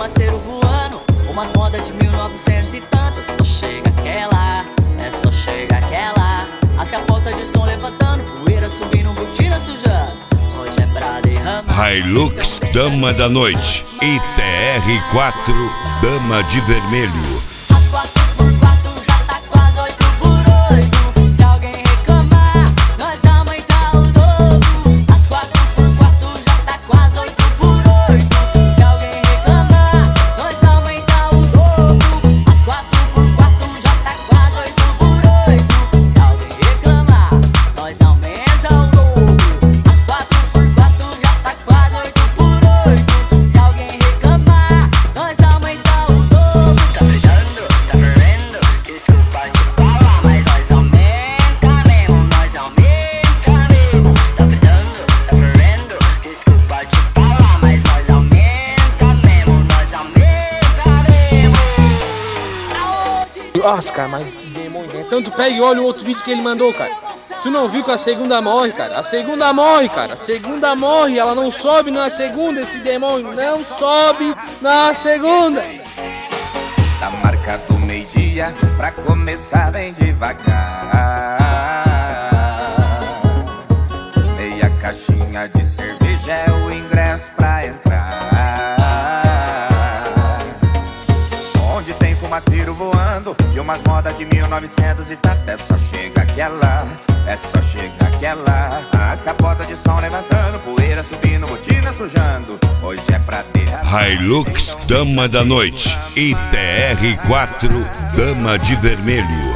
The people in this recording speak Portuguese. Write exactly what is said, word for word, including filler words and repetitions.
fumaceiro voando, umas modas de mil e novecentos e tanto. Só chega aquela, é só chega aquela. As capotas de som levantando, poeira subindo, botina sujando. Hoje é pra derramar. Hilux Dama da Noite e T R quatro Dama de Vermelho. As quatro por quatro já tá quase oito por oito. Se alguém reclamar, nós aumentar o dobro. As quatro por quatro já tá quase oito por oito. Se alguém reclamar, nós aumentar o dobro. As quatro por quatro já tá quase oito por oito. Se alguém reclamar, nós aumenta o dobro. As quatro por quatro já tá quase oito por oito. Se alguém reclamar, nós aumenta o dobro. Tá fritando, tá fervendo, desculpa te falar, mas nós aumenta mesmo, nós aumenta mesmo. Tá fritando, tá fervendo, desculpa te falar, mas nós aumenta mesmo, nós aumenta mesmo. Nossa, cara, mas que demônio, né? Tanto pega e olha o outro vídeo que ele mandou, cara. Tu não viu que a segunda morre, cara? A segunda morre, cara. A segunda morre, ela não sobe na segunda, esse demônio não sobe na segunda. Tá marcado meio-dia pra começar bem devagar. Meia caixinha de cerveja é o ingresso pra entrar. Onde tem fumaceiro voando de umas modas de mil e novecentos e tanto. É só chega aquela, é só chega aquela. As capotas de som levantando, poeira subindo, botina sujando. Hoje é pra derramar. Hilux Dama da Noite e T R quatro Dama de Vermelho.